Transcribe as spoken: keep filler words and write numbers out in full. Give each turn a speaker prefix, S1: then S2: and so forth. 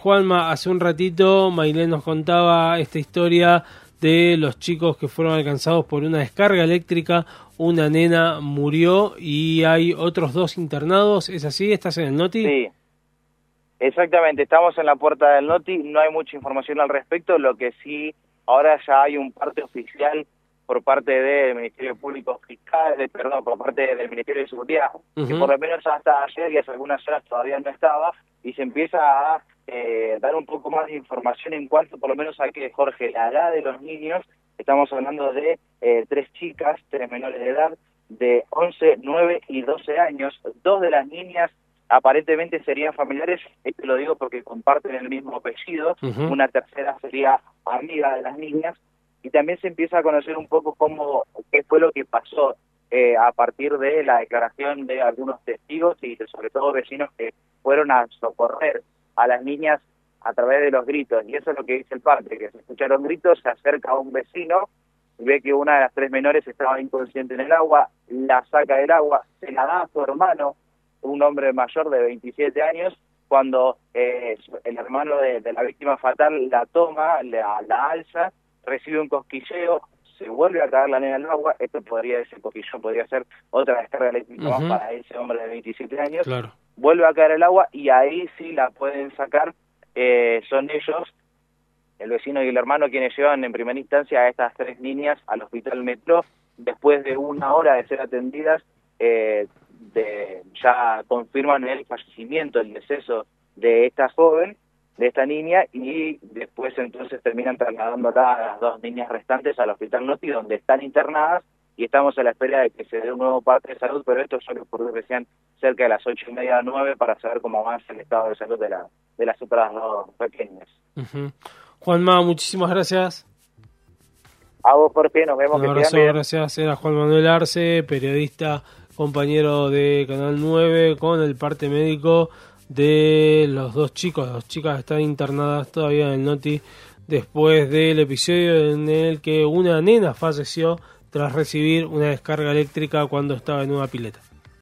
S1: Juanma, hace un ratito Mailén nos contaba esta historia de los chicos que fueron alcanzados por una descarga eléctrica, una nena murió y hay otros dos internados, ¿es así? ¿Estás en el Noti?
S2: Sí, exactamente, estamos en la puerta del Noti, no hay mucha información al respecto, lo que sí, ahora ya hay un parte oficial por parte del Ministerio Público Fiscal, de, perdón, por parte del Ministerio de Seguridad, uh-huh. que por lo menos hasta ayer y hasta algunas horas todavía no estaba, y se empieza a eh, dar un poco más de información en cuanto por lo menos a que, Jorge, la edad de los niños, estamos hablando de eh, tres chicas, tres menores de edad, de once, nueve y doce años, dos de las niñas aparentemente serían familiares, esto lo digo porque comparten el mismo apellido, uh-huh. una tercera sería amiga de las niñas, y también se empieza a conocer un poco cómo, qué fue lo que pasó eh, a partir de la declaración de algunos testigos y de, sobre todo vecinos que fueron a socorrer a las niñas a través de los gritos, y eso es lo que dice el padre, que se escucharon gritos, se acerca a un vecino, y ve que una de las tres menores estaba inconsciente en el agua, la saca del agua, se la da a su hermano, un hombre mayor de veintisiete años, cuando eh, el hermano de, de la víctima fatal la toma, la, la alza, recibe un cosquilleo, se vuelve a caer la nena en el agua, esto podría, ese cosquilleo podría ser otra descarga eléctrica uh-huh. más para ese hombre de veintisiete años,
S1: claro.
S2: vuelve a caer el agua y ahí sí la pueden sacar, eh, son ellos, el vecino y el hermano, quienes llevan en primera instancia a estas tres niñas al hospital Metro, después de una hora de ser atendidas, eh, de, ya confirman el fallecimiento, el deceso de esta joven, de esta niña, y después entonces terminan trasladando a las dos niñas restantes al hospital Noti, donde están internadas, y estamos a la espera de que se dé un nuevo parte de salud, pero esto solo ocurrió recién cerca de las ocho y media, nueve, para saber cómo avanza el estado de salud de, la, de las otras dos pequeñas.
S1: Uh-huh. Juanma, muchísimas gracias.
S2: A vos, Jorge, nos vemos.
S1: Un
S2: que
S1: abrazo,
S2: bien.
S1: Gracias. Era Juan Manuel Arce, periodista, compañero de Canal nueve, con el parte médico de los dos chicos. Las dos chicas están internadas todavía en el Noti después del episodio en el que una nena falleció tras recibir una descarga eléctrica cuando estaba en una pileta.